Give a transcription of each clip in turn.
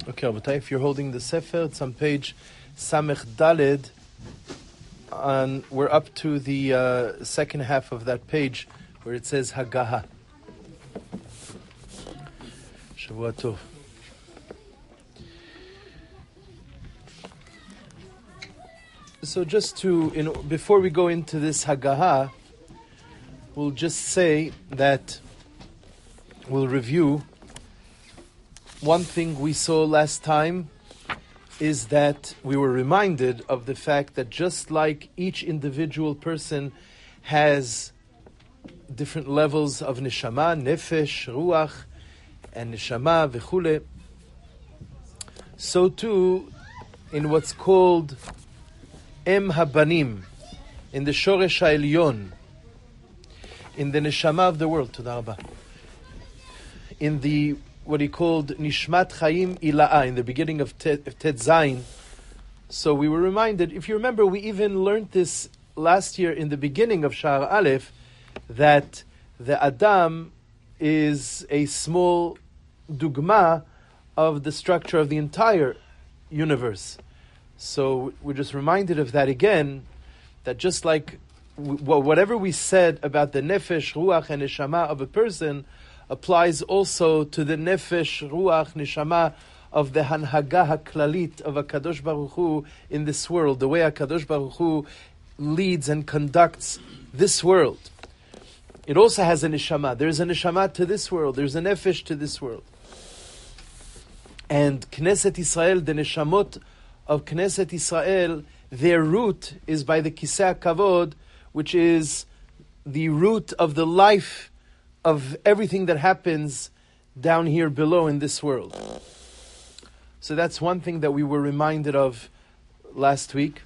Okay, Rabotai, if you're holding the Sefer, it's on page Samech Daled, and we're up to the second half of that page where it says Hagaha. Shavua Tov. So just before we go into this Hagaha, we'll just say that we'll review. One thing we saw last time is that we were reminded of the fact that just like each individual person has different levels of neshama, nefesh, ruach, and neshama, v'chule, so too in what's called Em Habanim, in the Shoresh HaElyon, in the neshama of the world, Toda Rabba, in the what he called Nishmat Chaim Ila'a, in the beginning of Tet Zayin. So we were reminded, if you remember, we even learned this last year in the beginning of Sha'ar Aleph, that the Adam is a small dugma of the structure of the entire universe. So we're just reminded of that again, that just like whatever we said about the nefesh, ruach, and neshama of a person applies also to the nefesh, ruach, neshama of the hanhaga haklalit of HaKadosh Baruch Hu in this world, the way HaKadosh Baruch Hu leads and conducts this world. It also has a neshama. There's a neshama to this world. There's a nefesh to this world. And Knesset Israel, the neshamot of Knesset Israel, their root is by the Kisei HaKavod, which is the root of the life of everything that happens down here below in this world. So that's one thing that we were reminded of last week.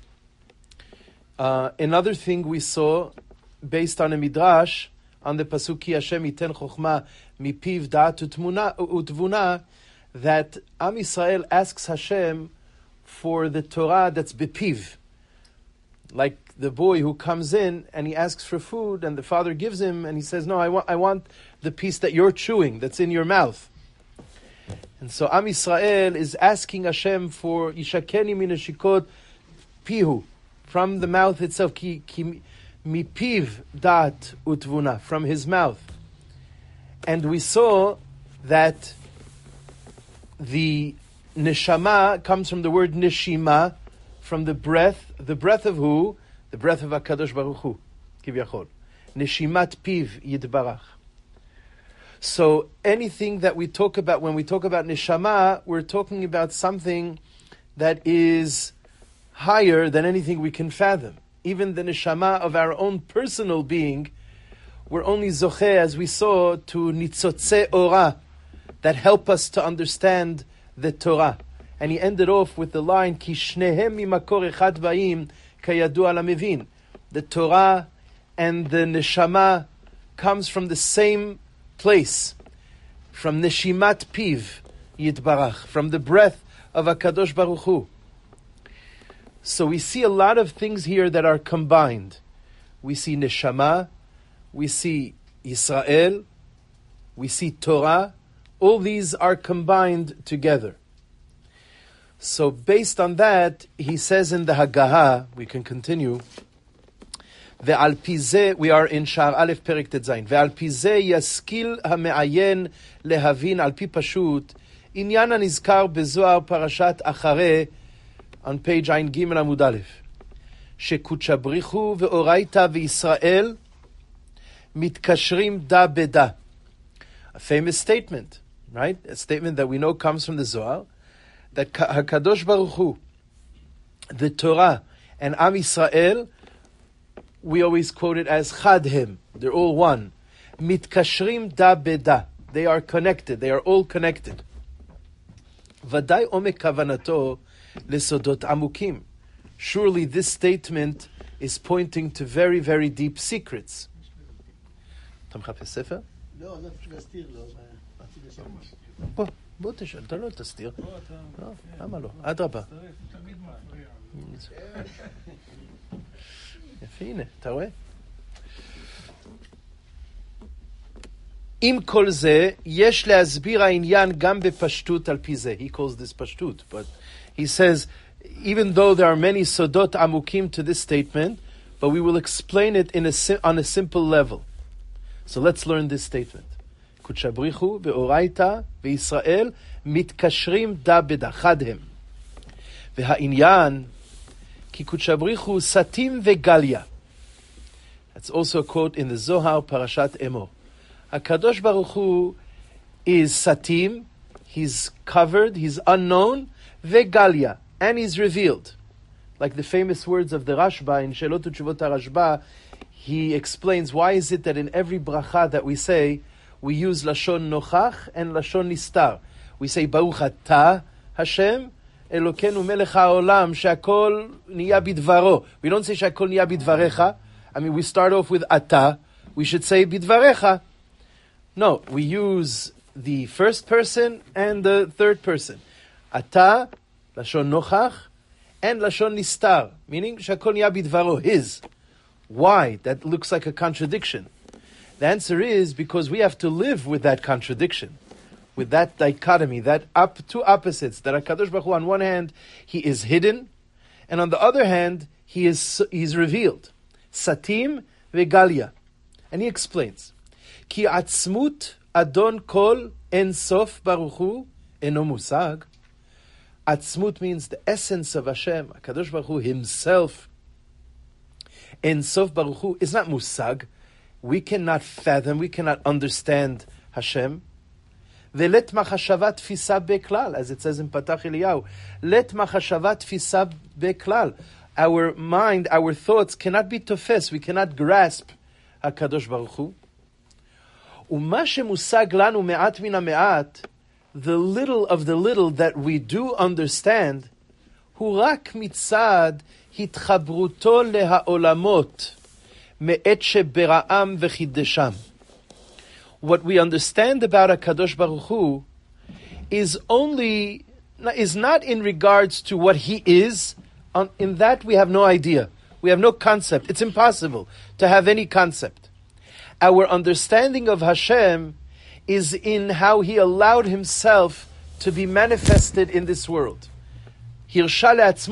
Another thing we saw, based on a midrash, on the pasuk Ki Hashem iten chokhmah mipiv da'at utvuna, that Am Yisrael asks Hashem for the Torah that's bepiv, like the boy who comes in and he asks for food and the father gives him and he says, no, I want the piece that you're chewing, that's in your mouth. And so Am Yisrael is asking Hashem for Yishakeni min hashikot pihu, from the mouth itself, ki mipiv dat utvuna, from his mouth. And we saw that the neshama comes from the word neshima, from the breath of who? The breath of HaKadosh Baruch Hu, Kivyachol. Neshimat piv yitbarach. So anything that we talk about, when we talk about neshama, we're talking about something that is higher than anything we can fathom. Even the neshama of our own personal being, we're only zocheh, as we saw, to nitzotze ora, that help us to understand the Torah. And he ended off with the line, Ki shnehem mimakor echad ba'im kayadu alamivin. The Torah and the neshama comes from the same place, from neshimat piv yitbarach, from the breath of HaKadosh Baruch Hu. So we see a lot of things here that are combined. We see neshama, we see Yisrael, we see Torah. All these are combined together. So based on that, he says in the Hagaha, we can continue, Ve'al pizeh, we are in Sha'ar Aleph Perek Tet Zayin, Ve'al pizeh yaskil ha'me'ayen lehavin al pi pashut, inyan hanizkar bezohar parashat achareh, on page Ayin Gimel Amud Aleph, shekudsha brichu ve'oraita ve'Yisrael mitkashrim da beda. A famous statement, right? A statement that we know comes from the Zohar, that HaKadosh Baruch Hu, the Torah, and Am Yisrael, we always quote it as Chadhem. They're all one. Mitkashrim da beda. They are connected. They are all connected. Vaday omek kavanato lesodot amukim. Surely this statement is pointing to very, very deep secrets. אתה מחפש ספר? לא, לא צריך להסתיר לו. רציתי לשאול. בוא תשאל, אתה לא תסתיר. למה לא? אדרבה. יפה, הנה, אתה רואה? עם כל זה, יש להסביר העניין גם בפשטות על פי זה. He calls this פשטות, but he says, even though there are many sodot amukim to this statement, but we will explain it on a simple level. So let's learn this statement. קודשא בריך הוא ואורייתא וישראל מתקשרים דה בדה, חד הם. והעניין, כי קודשא בריך הוא סתים וגליה. That's also a quote in the Zohar, Parashat Emor. HaKadosh Baruch Hu is satim, he's covered, he's unknown, vegalia, and he's revealed. Like the famous words of the Rashba, in Shelot Utshuvot HaRashba, he explains why is it that in every bracha that we say, we use Lashon Nochach and Lashon Nistar. We say, Baruch Atah Hashem, Elokeinu Melech HaOlam, She'akol Niya Bidvaro. We don't say She'akol Niya Bidvarecha. I mean, we start off with Atah. We should say Bidvarecha. No, we use the first person and the third person. Atah, Lashon Nochach, and Lashon Nistar, meaning She'akol Niya Bidvaro, his. Why? That looks like a contradiction. The answer is because we have to live with that contradiction, with that dichotomy, that two opposites. That HaKadosh Baruch Hu, on one hand, he is hidden, and on the other hand, he's revealed. Satim vegalia. And he explains, Ki atzmut adon kol en sof Baruch Hu eno musag. Atzmut means the essence of Hashem, HaKadosh Baruch Hu himself. En sof Baruch Hu is not musag. We cannot fathom, we cannot understand Hashem. Ve'let machashavat tfisa beklal, as it says in Patach Eliyahu. Let machashavat tfisa beklal. Our mind, our thoughts cannot be tofes, we cannot grasp HaKadosh Baruch Hu. U'ma shemusag lanu me'at min ha'me'at, the little of the little that we do understand, hu rak mitzad hitchabruto leha'olamot. What we understand about HaKadosh Baruch Hu is not in regards to what He is. In that we have no idea. We have no concept. It's impossible to have any concept. Our understanding of Hashem is in how He allowed Himself to be manifested in this world. How he's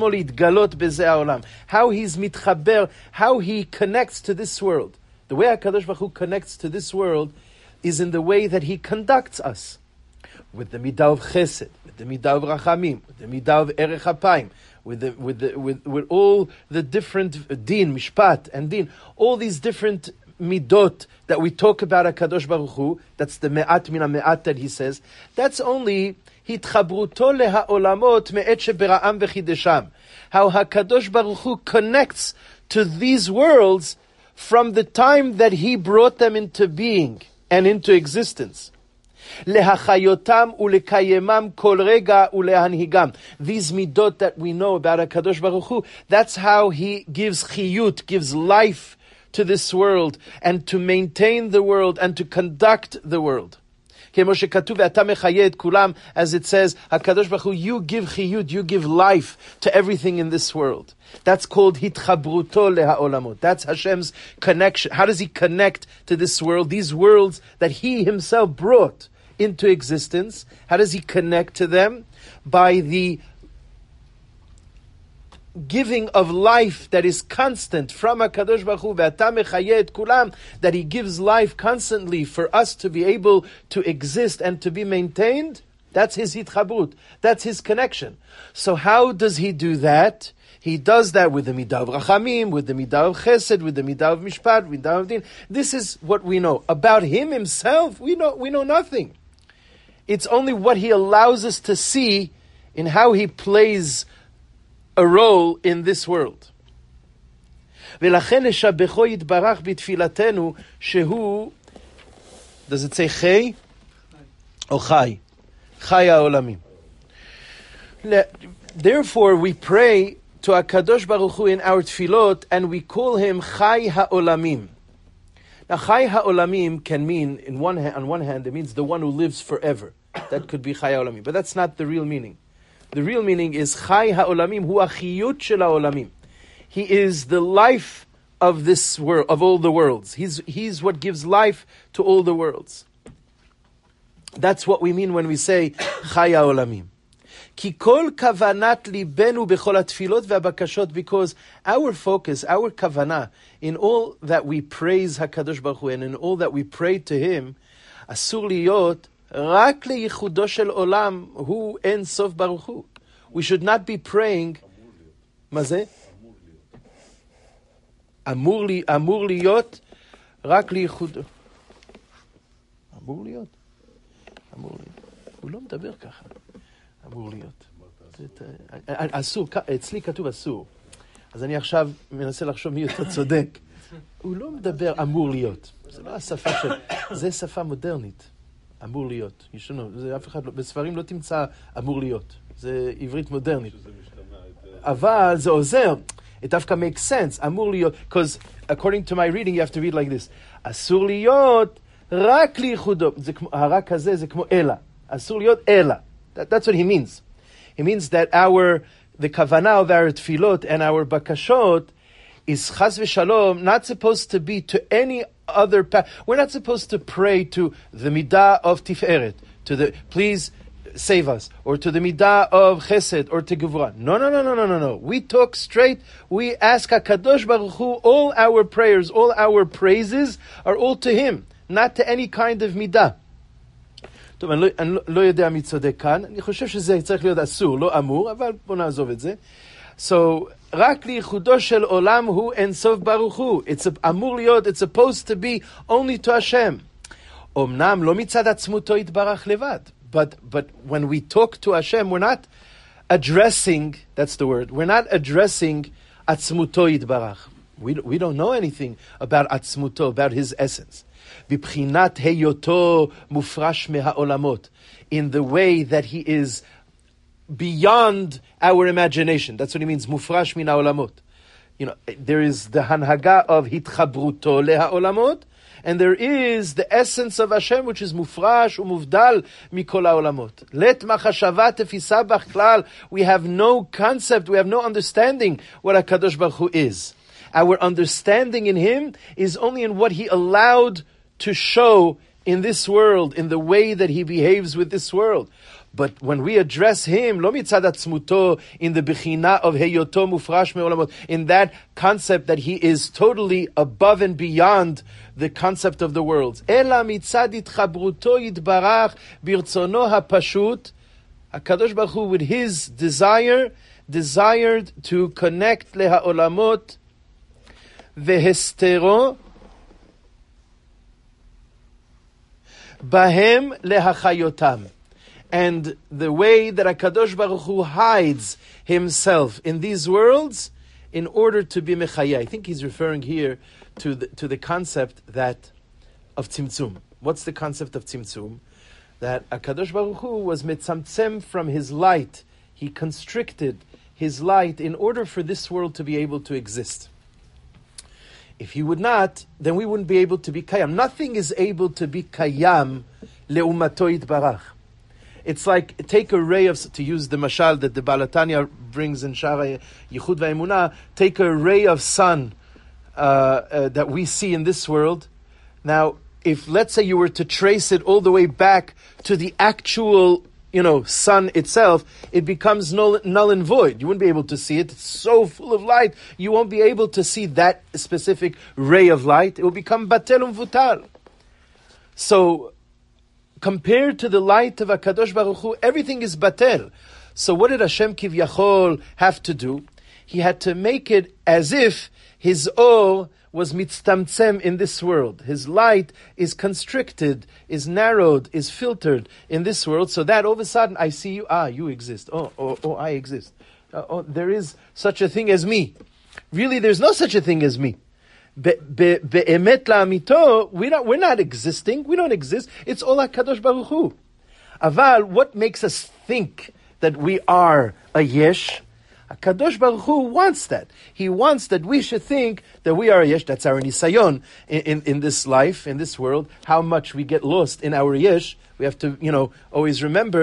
mitchaber, how he connects to this world. The way HaKadosh Baruch Hu connects to this world is in the way that he conducts us. With the midah of chesed, with the midah of rachamim, with the midah of erech hapayim, with all the different din, mishpat and din, all these different midot that we talk about HaKadosh Baruch Hu, that's the me'at min ha'me'at that he says, that's only hitchabruto leha'olamot me'et shebera'am v'chidesham. How HaKadosh Baruch Hu connects to these worlds from the time that He brought them into being and into existence. Lehachayotam ulekayemam kol rega ulehanhigam. These midot that we know about HaKadosh Baruch Hu, that's how He gives chiyut, gives life to this world, and to maintain the world, and to conduct the world. As it says, HaKadosh Baruch Hu, you give chiyut, you give life to everything in this world. That's called hitchabruto leha'olamot. That's Hashem's connection. How does He connect to this world? These worlds that He Himself brought into existence. How does He connect to them? By the giving of life that is constant from HaKadosh Baruch Hu, ve'ata mechayeh et kulam, that He gives life constantly for us to be able to exist and to be maintained. That's His hitchabrut. That's His connection. So how does He do that? He does that with the midah of rachamim, with the midah of chesed, with the midah of mishpat, with the midah of din. This is what we know. About Him Himself, we know nothing. It's only what He allows us to see in how He plays a role in this world. ולכן נשבחו יתברך בתפילתנו שהוא, does it say חי? או חי? חי העולמים. Therefore we pray to HaKadosh Baruch Hu in our tefillot and we call Him Chai HaOlamim. Now Chai HaOlamim can mean, on one hand, it means the one who lives forever. That could be Chai HaOlamim, but that's not the real meaning. The real meaning is Chai HaOlamim hu achiyut shel HaOlamim. He is the life of this world, of all the worlds. He's what gives life to all the worlds. That's what we mean when we say Chai HaOlamim. Ki kol kavanat libenu bechol atfilot ve'abakashot, because our focus, our kavanah, in all that we praise HaKadosh Baruch Hu and in all that we pray to Him, asur liyot rak leyichudo shel olam hu en sof Baruch Hu. We should not be praying. מה זה? אמור להיות רק לייחודו. אמור להיות. הוא לא מדבר ככה. אמור להיות. אסור, אצלי כתוב אסור. אז אני עכשיו מנסה לחשוב מי יותר צודק. הוא לא מדבר אמור להיות. זה לא השפה של... זה שפה מודרנית. אמור להיות. ישנו, זה אף אחד לא... בספרים לא תמצא אמור להיות. זה עברית מודרנית. אבל זה עוזר. It דווקא makes sense. אמור להיות. Because according to my reading you have to read like this. אסור להיות רק לייחודו. הרק הזה זה כמו אלא. אסור להיות אלא. That's what he means. He means that the kavanah of our tefillot and our bakashot is chas v'shalom not supposed to be to any other path. We're not supposed to pray to the midah of tiferet, to the please save us, or to the midah of chesed, or to gevurah. No. We talk straight. We ask HaKadosh Baruch Hu, all our prayers, all our praises are all to Him, not to any kind of midah. טוב, אני לא יודע מי צודק כאן, אני חושב שזה צריך להיות אסור, לא אמור, אבל בוא נעזוב את זה. So, רק לייחודו של עולם הוא אין סוף ברוך הוא. אמור להיות, it's supposed to be only to Hashem. אמנם לא מצד עצמותו יתברך לבד, but when we talk to Hashem, we're not addressing, that's the word, we're not addressing עצמותו יתברך. We don't know anything about עצמותו, about his essence. בבחינת היותו מופרש מהעולמות, in the way that he is beyond our imagination. That's what he means, מופרש מן העולמות. You know, there is the הנהגה of התחברותו להעולמות, and there is the essence of Hashem, which is מופרש ומובדל מכל העולמות. let מחשבה תפיסה בכלל, we have no concept, we have no understanding what HaKadosh Baruch Hu is. Our understanding in Him is only in what He allowed to show in this world, in the way that He behaves with this world. But when we address Him, lo mitzad atzmuto, in the bechina of heyoto mufrash me'olamot, in that concept that He is totally above and beyond the concept of the worlds. Ela mitzad itchabruto yitbarach birtzono hapashut, HaKadosh Baruch Hu, with His desired to connect lehaolamot vehestero Bahem lehachayotam, and the way that HaKadosh Baruch Hu hides Himself in these worlds in order to be mechaya. I think he's referring here to the concept that of tzimtzum. What's the concept of tzimtzum? That HaKadosh Baruch Hu was mitzamtzem from His light. He constricted His light in order for this world to be able to exist. If He would not, then we wouldn't be able to be kayam. Nothing is able to be kayam leumato yitbarach. It's like, take a ray of, to use the mashal that the Baal HaTanya brings in Shara Yichud VaEmunah, take a ray of sun that we see in this world. Now, if let's say you were to trace it all the way back to the actual sun itself, it becomes null and void. You wouldn't be able to see it. It's so full of light, you won't be able to see that specific ray of light. It will become batel umvutal. So, compared to the light of HaKadosh Baruch Hu, everything is batel. So what did Hashem Kivyachol have to do? He had to make it as if His or was mitztamtzem in this world. His light is constricted, is narrowed, is filtered in this world, so that all of a sudden I see you, you exist. Oh, I exist. There is such a thing as me. Really, there's no such a thing as me. Be'emet la'amito, we're not existing, we don't exist. It's all HaKadosh Baruch Hu. Aval, what makes us think that we are a yesh? HaKadosh Baruch Hu wants that. He wants that we should think that we are a yesh. That's our nisayon in this life, in this world. How much we get lost in our yesh. We have to, always remember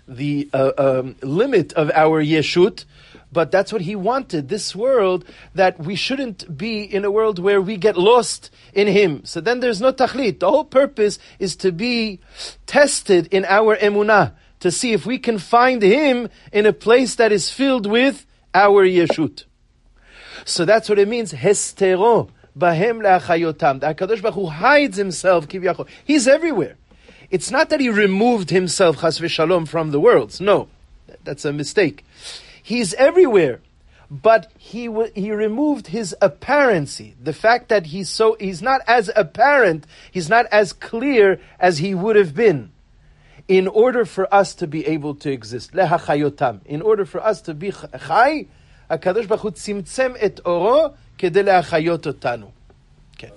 limit of our yeshut, but that's what he wanted, this world, that we shouldn't be in a world where we get lost in him. So then there's no tachlit. The whole purpose is to be tested in our emunah, to see if we can find him in a place that is filled with our yeshut. So that's what it means, hestero, bahem le'achayotam. The HaKadosh Baruch Hu hides himself, kivyachol. He's everywhere. It's not that he removed himself, chas v'shalom, from the worlds. No, that's a mistake. He's everywhere, but he removed his apparency. The fact that he's not as apparent, he's not as clear as he would have been, in order for us to be able to exist. Lehachayotam. In order for us to be chai, HaKadosh Baruch Hu tzimtzem et oro kedei lehachayot otanu. Okay.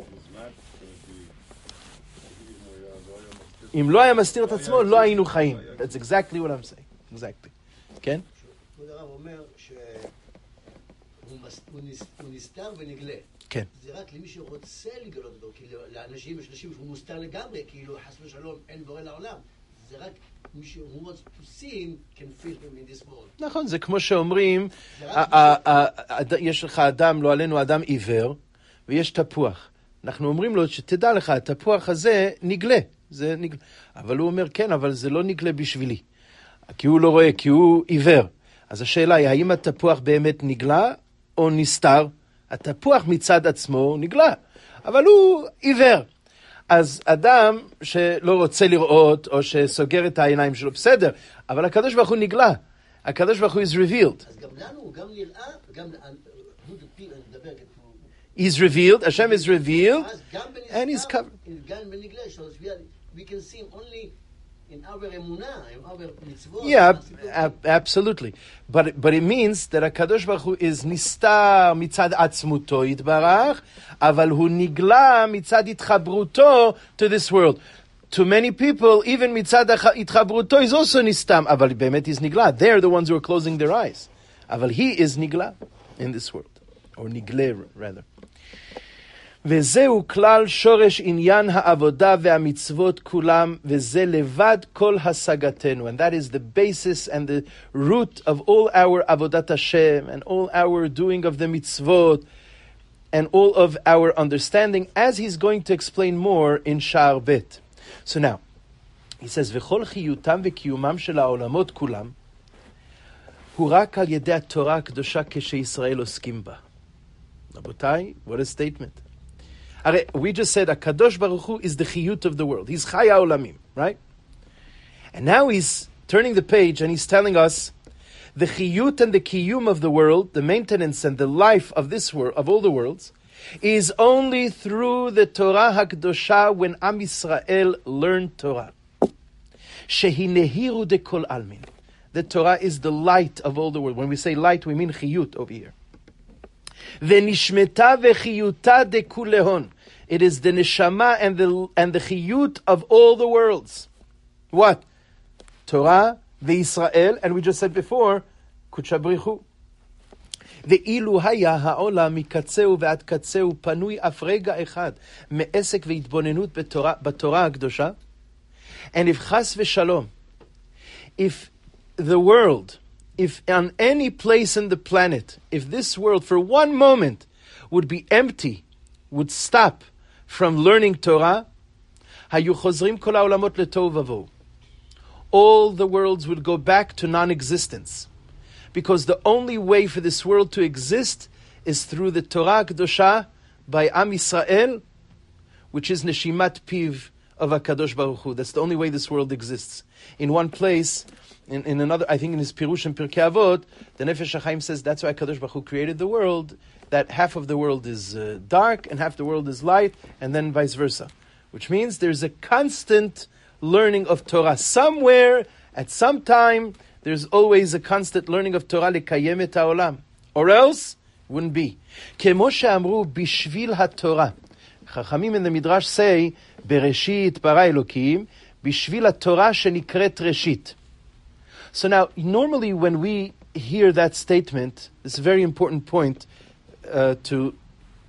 אם לא היה מסתיר את עצמו, לא היינו חיים. That's exactly what I'm saying. Exactly. כן? כבוד הרב אומר שהוא נסתר ונגלה. כן. זה רק למי שרוצה לגלות אותו, כי לאנשים יש אנשים שהוא מוסתר לגמרי, כאילו חס ושלום אין בורא לעולם. זה רק מי שהוא wants to see him can feel him in this world. נכון, זה כמו שאומרים, יש לך אדם, לא עלינו אדם עיוור, ויש תפוח. אנחנו אומרים לו שתדע לך, התפוח הזה נגלה. זה נגלה. אבל הוא אומר, כן, אבל זה לא נגלה בשבילי. כי הוא לא רואה, כי הוא עיוור. אז השאלה היא, האם התפוח באמת נגלה או נסתר? התפוח מצד עצמו נגלה, אבל הוא עיוור. אז אדם שלא רוצה לראות או שסוגר את העיניים שלו, בסדר, אבל הקדוש ברוך הוא נגלה. הקדוש ברוך הוא is revealed. אז גם לנו הוא גם נראה, וגם נדבר He's revealed, Hashem is revealed, and he's covered. We can see him only in our emunah, in our mitzvot. Yeah, absolutely. But it means that HaKadosh Baruch Hu is nistar mitzad atzmuto yitbarach, aval hu nigla mitzad itchabruto to this world. To many people, even mitzad itchabruto is also nistam, aval bemet is nigla. They're the ones who are closing their eyes. Aval he is nigla in this world. Or nigle, rather. וזהו כלל שורש עניין העבודה והמצוות כולם, וזה לבד כל השגתנו. And that is the basis and the root of all our avodat Hashem, and all our doing of the mitzvot, and all of our understanding, as he's going to explain more in Sha'ar Bet. So now, he says, וכל חיותם וקיומם של העולמות כולם, הוא רק על ידי התורה הקדושה כשישראל עוסקים בה. רבותיי, what a statement. We just said HaKadosh Baruch Hu is the chiyut of the world. He's Chai HaOlamim, right? And now he's turning the page and he's telling us the chiyut and the kiyum of the world, the maintenance and the life of this world, of all the worlds, is only through the Torah HaKdosha when Am Yisrael learned Torah. Shehi nehiru de kol almin. The Torah is the light of all the world. When we say light, we mean chiyut over here. V'nishmeta v'chiyuta de kulehon. It is the neshama and the chiyut of all the worlds. What? Torah, v'Yisrael, and we just said before, Kudsha B'richu. Ve'ilu haya ha'olam mikatzeu ve'ad katzeu panui af rega echad me'esek ve'itbonenut b'Torah HaKdosha. And if chas v'shalom, if the world, if on any place in the planet, if this world for one moment would be empty, would stop from learning Torah, hayu chozrim kol ha'olamot letohu vavohu. All the worlds would go back to non-existence. Because the only way for this world to exist is through the Torah Kedosha by Am Yisrael, which is Neshimat Piv of HaKadosh Baruch Hu. That's the only way this world exists. In one place, in another, I think in his Pirush and Pirkei Avot, the Nefesh HaChaim says that's why HaKadosh Baruch Hu created the world, that half of the world is dark and half the world is light, and then vice versa. Which means there's a constant learning of Torah. Somewhere, at some time, there's always a constant learning of Torah lekayem et haolam. Or else, wouldn't be. Kemo she'amru bishvil haTorah. Chachamim in the Midrash say, Bereshit bara Elokim, bishvil haTorah shenikret Reshit. So now, normally when we hear that statement, it's a very important point to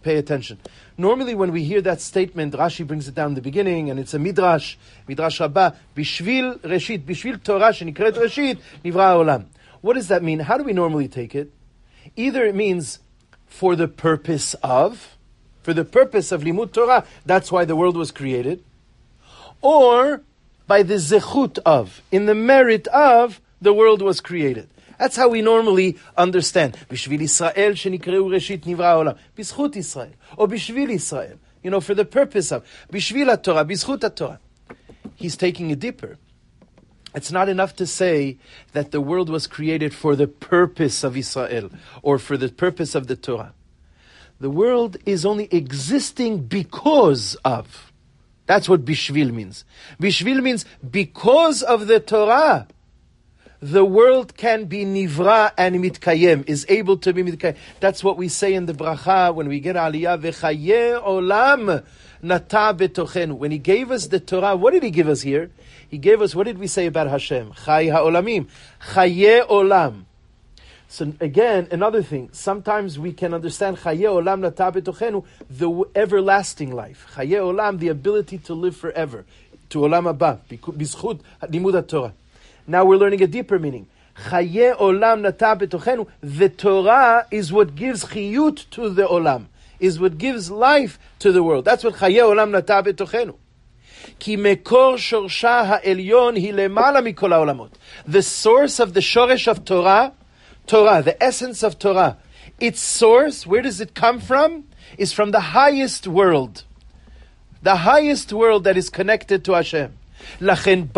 pay attention. Normally when we hear that statement, Rashi brings it down in the beginning, and it's a midrash rabbah, bishvil reshit, bishvil Torah shenikret reshit, nivra olam. What does that mean? How do we normally take it? Either it means for the purpose of limud Torah, that's why the world was created, or by the zechut of, in the merit of, the world was created. That's how we normally understand. Bishvil Israel shenikreu reshit nivra olam. B'zchut Israel. Or bishvil Israel. For the purpose of. Bishvil HaTorah, b'zchut HaTorah. He's taking it deeper. It's not enough to say that the world was created for the purpose of Israel, or for the purpose of the Torah. The world is only existing because of. That's what bishvil means. Bishvil means because of the Torah, the world can be nivra and mitkayem, is able to be mitkayem. That's what we say in the bracha when we get aliyah, v'chaye olam nata betochenu. When he gave us the Torah, what did he give us here? He gave us, what did we say about Hashem? Chay ha'olamim. Chaye olam. So again, another thing, sometimes we can understand Chaye olam nata betochenu, the everlasting life. Chaye olam, the ability to live forever. To olam haba, bizchut limud HaTorah. Now we're learning a deeper meaning. Chaye olam nata betochenu. The Torah is what gives chiyut to the olam, is what gives life to the world. That's what chaye olam nata betochenu. Ki mekor shorsha ha'elyon hi lemala mikol ha'olamot. The source of the shoresh of Torah, the essence of Torah, its source, where does it come from? Is from the highest world. The highest world that is connected to Hashem. Therefore, in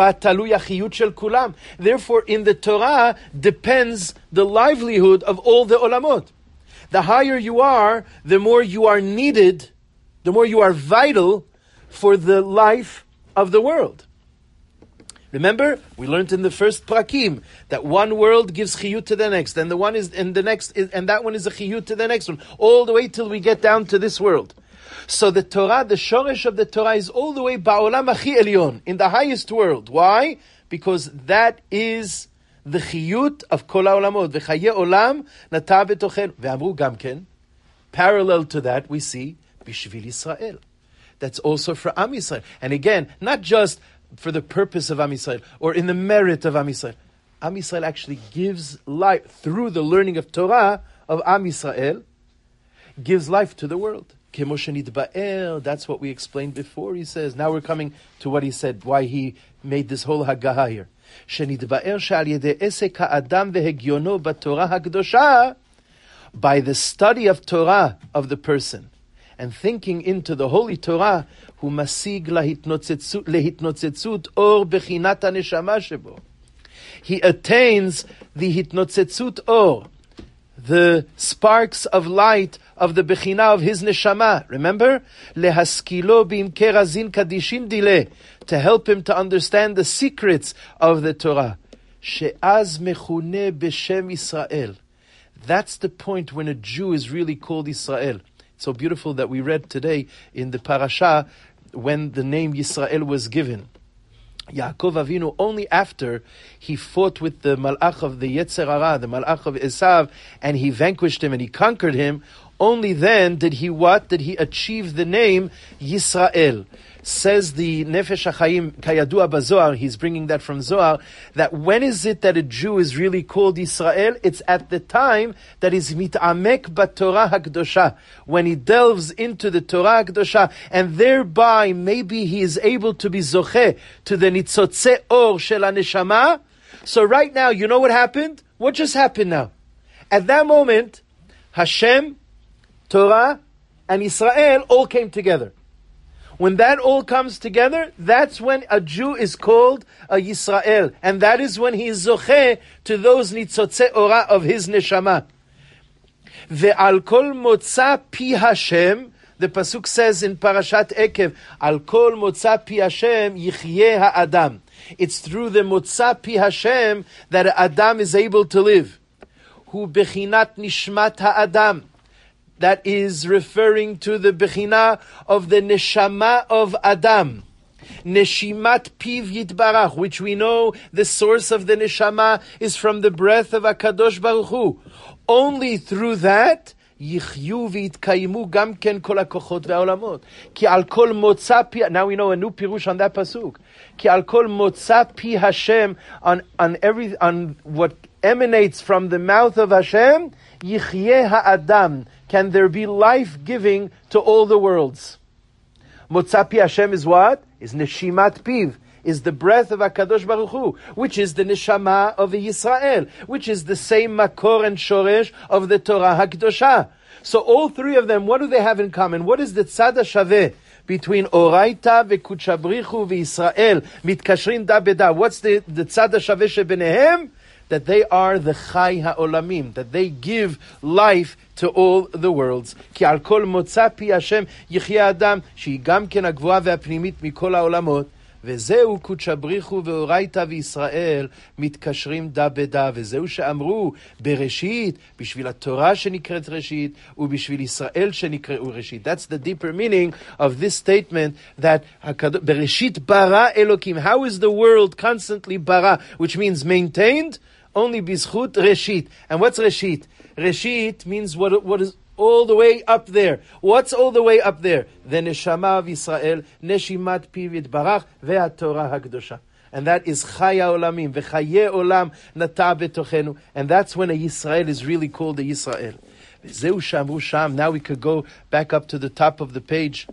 the Torah depends the livelihood of all the olamot. The higher you are, the more you are needed, the more you are vital for the life of the world. Remember, we learned in the first prakim that one world gives chiyut to the next, and the one is in the next, and that one is a chiyut to the next one, all the way till we get down to this world. So the Torah, the shoresh of the Torah is all the way ba'olam achi elyon, in the highest world. Why? Because that is the chiyut of kol ha'olamot. V'chaye olam nata betochen. Ve'amru gamken. Parallel to that, we see bishvil Yisrael. That's also for Am Yisrael. And again, not just for the purpose of Am Yisrael, or in the merit of Am Yisrael. Am Yisrael actually gives life, through the learning of Torah of Am Yisrael, gives life to the world. That's what we explained before, he says. Now we're coming to what he said, why he made this whole Haggadah here. By the study of Torah of the person, and thinking into the Holy Torah, hu masig lehitnotzetzut or bechinat haneshama shebo. He attains the hitnotzetzut or, the sparks of light of the bechina of his neshama. Remember? Lehaskilo b'imkei razin kadishin dile, to help him to understand the secrets of the Torah. She'az mechune b'shem Yisrael. That's the point when a Jew is really called Israel. It's so beautiful that we read today in the parasha when the name Yisrael was given. Yaakov Avinu, only after he fought with the malach of the Yetzer Hara, the malach of Esav, and he vanquished him and he conquered him, only then did he what? Did he achieve the name Yisrael. Says the Nefesh HaChaim Kayadua Bazohar, he's bringing that from Zohar, that when is it that a Jew is really called Yisrael? It's at the time that he's mit'amek b'Torah HaKdosha, when he delves into the Torah HaKdosha, and thereby maybe he is able to be zocheh to the nitzotze or shel haneshama. So right now, you know what happened? What just happened now? At that moment, Hashem, Torah, and Israel all came together. When that all comes together, that's when a Jew is called a Yisrael. And that is when he is zocheh to those nitzotze ora of his neshama. Ve'al kol motza pi Hashem, the pasuk says in Parashat Ekev, al kol motza pi Hashem yichyeh ha'adam. It's through the motza pi Hashem that Adam is able to live. Hu bechinat nishmat ha'adam. That is referring to the bechina of the neshama of Adam. Neshimat piv yitbarach, which we know the source of the neshama is from the breath of HaKadosh Baruch Hu. Only through that יחיו ויתקיימו גם כן כל הכוחות והעולמות. כי על כל מוצא פי, now we know a new pirush on that pasuk. כי על כל מוצא פי Hashem, on what emanates from the mouth of Hashem, יחיה האדם. Can there be life-giving to all the worlds? מוצא פי Hashem is what? Is neshimat piv. Is the breath of HaKadosh Baruch Hu, which is the neshama of Yisrael, which is the same makor and shoresh of the Torah HaKdosha. So all three of them, what do they have in common? What is the tzad shaveh between Oraita veKuchabrichu veYisrael mitkashrin da beda? What's the tzad shaveh shebenehem? That they are the chai ha'olamim, that they give life to all the worlds. Ki al kol motza pi Hashem yichya adam, shehi gam ken hagvura ve'apnimit mikol ha'olamot. וזהו קודשא בריחו ואורייתא וישראל מתקשרים דה בדה, וזהו שאמרו בראשית, בשביל התורה שנקראת ראשית ובשביל ישראל שנקראו ראשית. That's the deeper meaning of this statement that בראשית ברא אלוקים. How is the world constantly ברא, which means maintained? Only בזכות ראשית. And what's ראשית? ראשית means what is all the way up there. What's all the way up there? The neshama of Yisrael, neshimat piv yitbarach, ve'atorah hakdosha. And that is chaya olamim, ve'chaye olam nata betochenu. And that's when a Yisrael is really called a Yisrael. V'zeu shamru sham. Now we could go back up to the top of the page.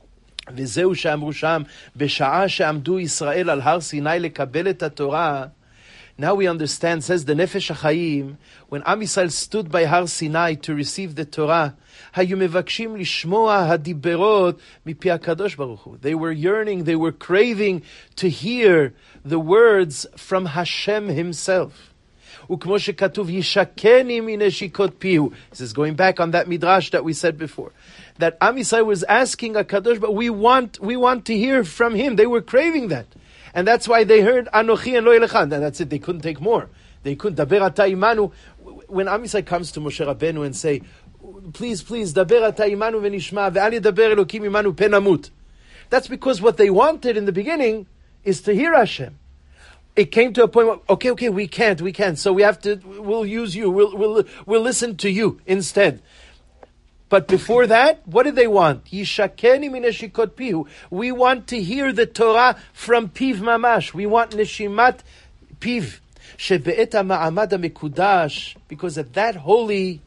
V'zeu shamru sham, b'sha'a she'amdu Yisrael al har Sinai lekabel et haTorah. Now we understand, says the Nefesh HaChaim, when Am Yisrael stood by Har Sinai to receive the Torah, hayu mevakshim lishmoa hadiberot mipi HaKadosh Baruch Hu. They were yearning, they were craving to hear the words from Hashem Himself. Ukmo shekatuv yishakeni mineshikot pihu. This is going back on that midrash that we said before. That Am Yisrael was asking HaKadosh, but we want to hear from Him. They were craving that. And that's why they heard Anochi and Lo Elecha. And that's it. They couldn't take more. They couldn't. Daber ata imanu. When Am Yisrael comes to Moshe Rabbeinu and say, please, Daber ata imanu v'nishma ve'al yedaber Elokim imanu penamut. That's because what they wanted in the beginning is to hear Hashem. It came to a point where, okay, we can't. So we'll use you. We'll listen to you instead. But before that, what did they want? Yishakeni mineshikot pihu. We want to hear the Torah from piv mamash. We want neshimat piv. Shebe'et ha'ma'amad ha'mekudash. Because at that holy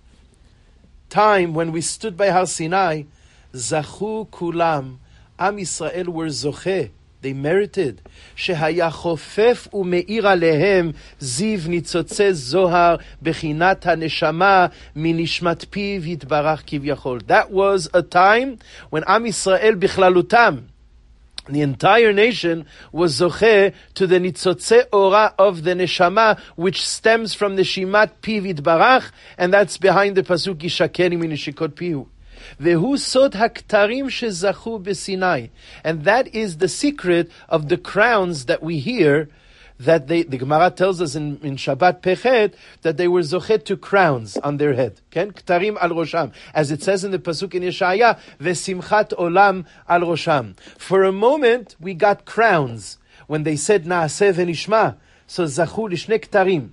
time when we stood by Har Sinai, zachu kulam, Am Yisrael were zocheh. They merited. Shehaya chofef umeir alehem ziv nitzotze zohar bechinat haneshama minishmat piv yitbarach kivyachol. That was a time when Am Yisrael bichlalutam, the entire nation, was zocheh to the nitzotze ora of the neshama, which stems from the shimat piv yitbarach, and that's behind the pasuk yishakeni minishikot pihu. Vehu sod haktarim shezachu b'Sinai, and that is the secret of the crowns that we hear. That the Gemara tells us in Shabbat Pechet that they were zochet to crowns on their head. Ken ktarim al rosham, as it says in the pasuk in Yeshaya, vesimchat olam al rosham. For a moment we got crowns when they said naaseh v'nishma. So zachu lishne ktarim.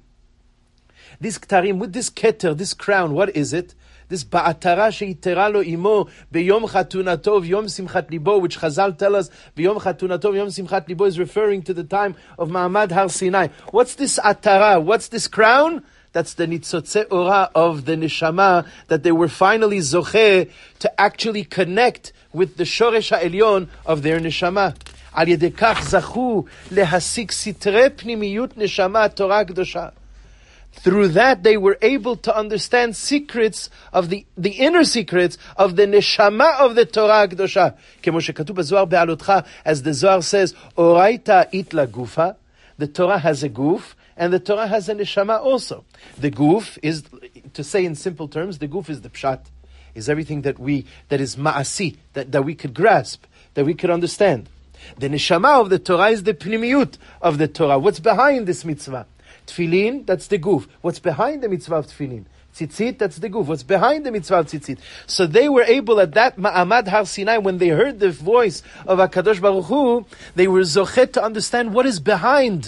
This ktarim with this keter, this crown, what is it? This ba'atara she'itera lo imo beyom chatunato v'yom simchat libo, which Chazal tell us beyom chatunato v'yom simchat libo is referring to the time of Ma'amad Har Sinai. What's this atara? What's this crown? That's the nitzotze ora of the neshama, that they were finally zocheh to actually connect with the shoresh ha'elyon of their neshama. Al yedei kach zachu lehasik sitre pnimiyut neshama Torah kedosha. Through that, they were able to understand secrets of the inner secrets of the neshama of the Torah Kedosha. Kemo shekatuv b'Zohar be'alotcha, as the Zohar says, Oraita itla gufa. The Torah has a guf, and the Torah has a neshama also. The guf is, to say in simple terms, the guf is the pshat, is everything that is ma'asi, that we could grasp, that we could understand. The neshama of the Torah is the pnimiyut of the Torah. What's behind this mitzvah? Tefillin, that's the guf. What's behind the mitzvah of tefillin? Tzitzit, that's the guf. What's behind the mitzvah of tzitzit? So they were able at that Ma'amad Har Sinai, when they heard the voice of HaKadosh Baruch Hu, they were zochet to understand what is behind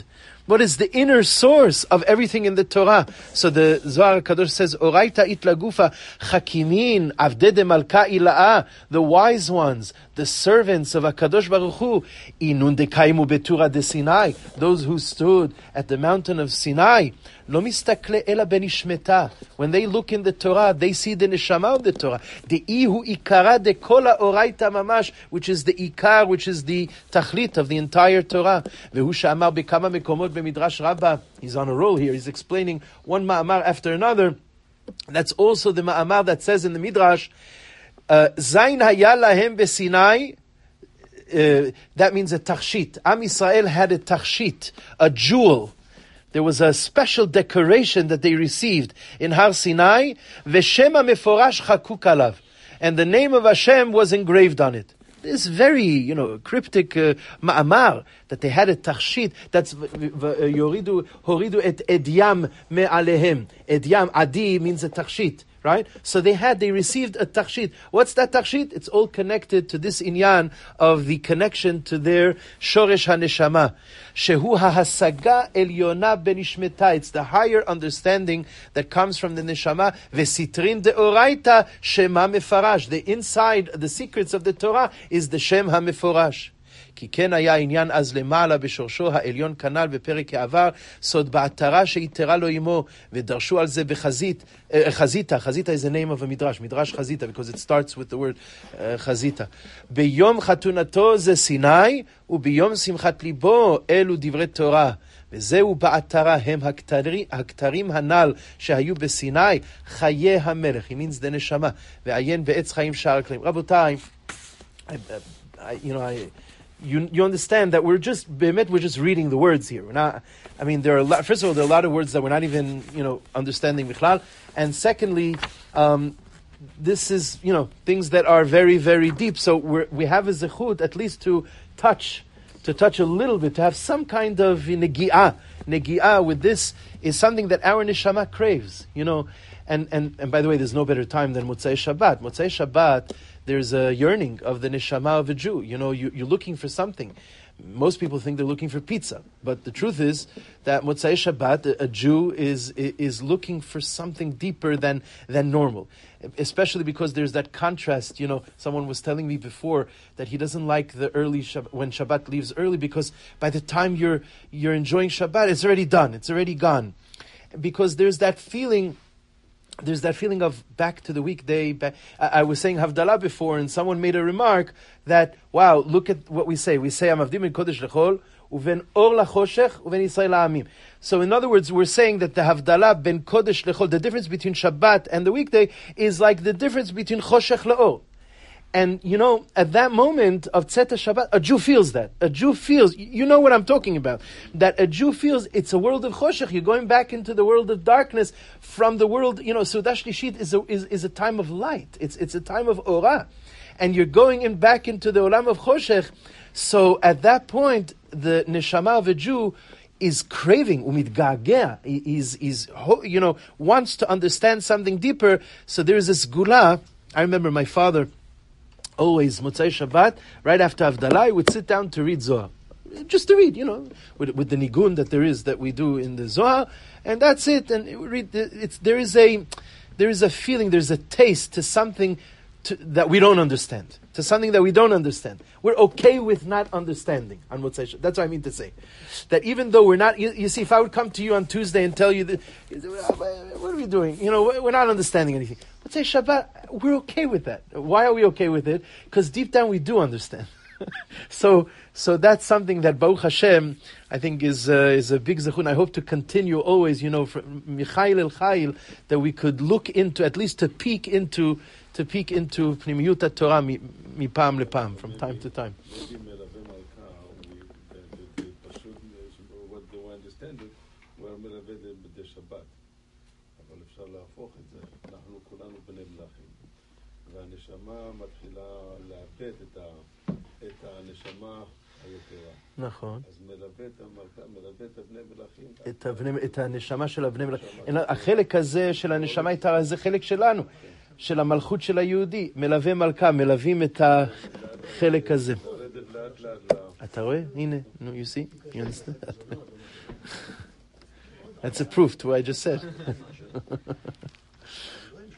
What is the inner source of everything in the Torah? So the Zohar HaKadosh says, Oraita it lagufa chakimin avde de malka ila'a, the wise ones, the servants of HaKadosh Baruch Hu, inun de kaimu betura de Sinai, those who stood at the mountain of Sinai, lo mistakle ela benishmeta. When they look in the Torah, they see the neshama of the Torah. The ihu ikara de kola oraita mamash, which is the ikar, which is the tachlit of the entire Torah. Vehu she'amar bekama mekomot b'midrash Rabbah. He's on a roll here. He's explaining one ma'amar after another. That's also the ma'amar that says in the midrash, Zain haya lahem beSinai. That means a tachshit. Am Yisrael had a tachshit, a jewel. There was a special decoration that they received in Har Sinai. V'shem meforash chakuk alav, and the name of Hashem was engraved on it. This very, cryptic ma'amar that they had a tachshit. That's horidu et edyam me'alehem. Edyam, adi means a tachshit. Right? So they received a tachshit. What's that tachshit? It's all connected to this inyan of the connection to their shoresh haneshama. Shehu hahasaga elyona benishmeta. It's the higher understanding that comes from the neshama. Vesitrin deoraita shema mefarash. The inside, the secrets of the Torah is the shem hamefarash. כי כן היה עניין אז למעלה בשורשו העליון כנ"ל בפרק העבר, סוד בעטרה שהתרה לו עמו, ודרשו על זה בחזית, חזיתה, חזיתה is the name of a midrash, midrash חזיתה, because it starts with the word חזיתה. ביום חתונתו זה סיני, וביום שמחת ליבו אלו דברי תורה. וזהו בעטרה הם הכתרים הנ"ל שהיו בסיני, חיי המלך, he means the נשמה, ועיין בעץ חיים שער הכלים. רבותיי, You understand that we're just reading the words here. We're not. I mean, first of all, there are a lot of words that we're not even understanding bichlal, and secondly, this is things that are very, very deep. So we have a zechut at least to touch a little bit, to have some kind of negi'ah with this is something that our neshama craves. And by the way, there's no better time than Motzei Shabbat. Motzei Shabbat, there's a yearning of the neshama of a Jew. You're looking for something. Most people think they're looking for pizza, but the truth is that Motzei Shabbat, a Jew is looking for something deeper than normal. Especially because there's that contrast. Someone was telling me before that he doesn't like the early Shabbat, when Shabbat leaves early, because by the time you're enjoying Shabbat, it's already done. It's already gone, because there's that feeling. There's that feeling of back to the weekday. I was saying Havdalah before, and someone made a remark that, wow, look at what we say. We say, Amavdim min kodesh lechol, uven or lachoshech, uven Yisrael ha'amim. So in other words, we're saying that the Havdalah ben kodesh lechol, the difference between Shabbat and the weekday, is like the difference between choshech la'or. And, at that moment of Tzeta Shabbat, a Jew feels that. A Jew feels, you know what I'm talking about, that a Jew feels it's a world of Choshech. You're going back into the world of darkness from the world, Sudash Lishit is a time of light. It's a time of Orah. And you're going back into the Olam of Choshech. So at that point, the Neshama of a Jew is craving, umidgagea, is wants to understand something deeper. So there's this gula. I remember my father, always Motzei Shabbat, right after Havdalah, I would sit down to read Zohar. Just to read, with the nigun that we do in the Zohar, and that's it. And read. There is a feeling, there's a taste to something that we don't understand. To something that we don't understand. We're okay with not understanding on Motzei Shabbat. That's what I mean to say. That even though we're not, you see, if I would come to you on Tuesday and tell you that, what are we doing? We're not understanding anything. Motzei Shabbat, we're okay with that. Why are we okay with it? Because deep down we do understand. So that's something that Baruch Hashem, I think is a big zechut. I hope to continue always, from Michael El Chayil, that we could look into, at least to peek into Pnimiyut Torah mipam lepam, from time to time. What do I understand it? we're מלווה בדי שבת. אבל אפשר להפוך את זה. אנחנו כולנו בני מלאכים. והנשמה מתחילה לאבד את הנשמה היתרה. נכון. אז מלווה את המלכה, מלווה את הבני מלאכים. את הנשמה של הבני מלאכים. החלק הזה של הנשמה היתרה זה חלק שלנו. של המלכות של היהודי. מלווה מלכה, מלווים את החלק הזה. יורדת לאט לאט אתה רואה? הנה, no, you see? You understand? That's a proof to what I just said.